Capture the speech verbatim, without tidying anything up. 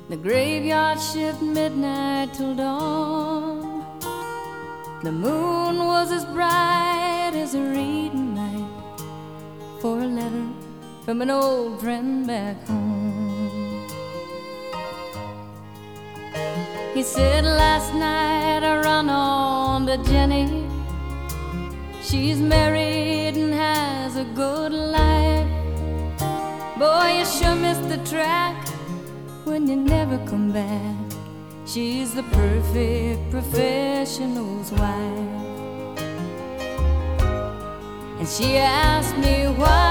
The graveyard shift midnight till dawn. The moon was as bright as a reading light for a letter from an old friend back home. He said last night I run on to Jenny. She's married and has a good life. Boy, you sure missed the track when you never come back. She's the perfect professional's wife. And she asked me why